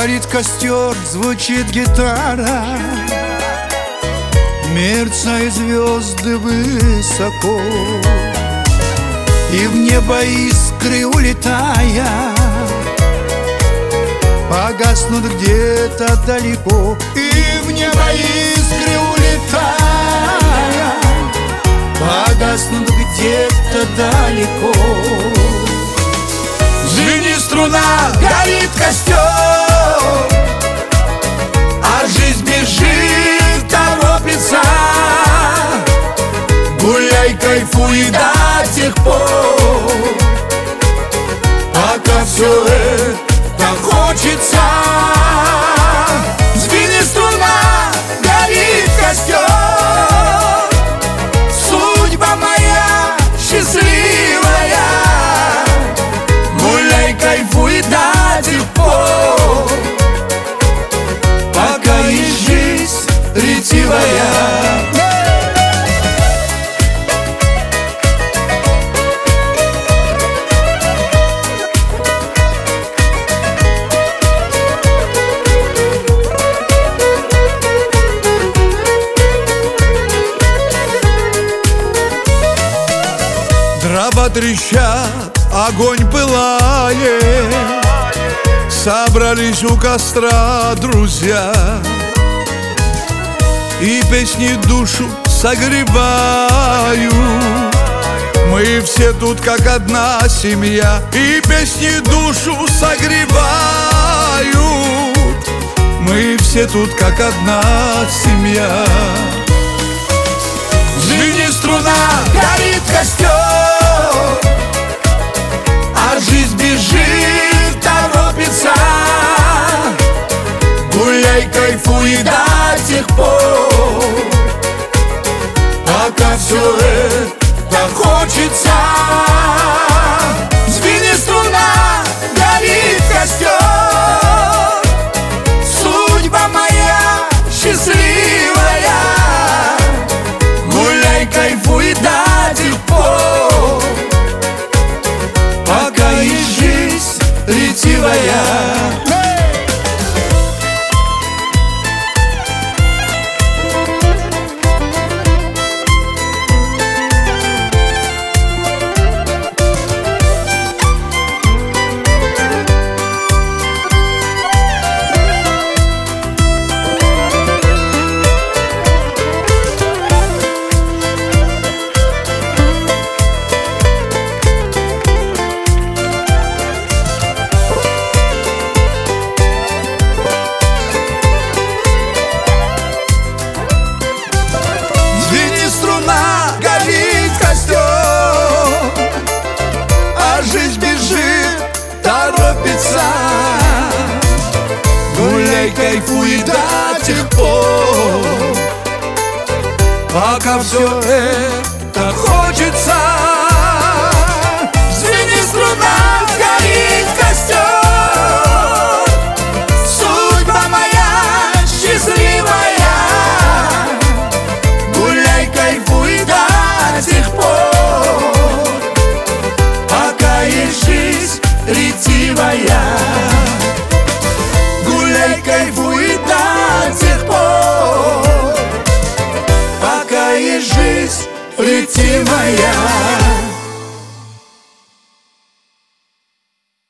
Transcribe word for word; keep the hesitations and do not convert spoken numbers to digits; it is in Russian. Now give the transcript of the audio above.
Горит костер, звучит гитара, мерцают звезды высоко, и в небо искры улетая погаснут где-то далеко. И в небо искры улетая погаснут где-то далеко. Звенит струна, горит костер, а жизнь бежит, торопится. Гуляй, кайфуй до тех пор, пока все это хочется. Звенит струна, горит костер, судьба моя счастливая. Гуляй, кайфуй до тех пор, пока есть жизнь ретивая. Дрова трещат, огонь пылает, собрались у костра друзья, и песни душу согревают. Мы все тут как одна семья, и песни душу согревают. Мы все тут как одна семья. Звенит струна, горит костер, а жизнь бежит, торопится. Гуляй, кайфуй до тех пор, пока все это хочется. Звенит струна, горит костер, судьба моя счастливая. Гуляй, кайфуй до тех пор, пока есть жизнь ретивая. Гуляй, кайфуй до тех пор, пока все это хочется. Звенит струна, горит костер, судьба моя счастливая. Гуляй, кайфуй до тех пор, пока есть жизнь ретивая. Гуляй, кайфуй до тех пор, пока есть жизнь ретивая.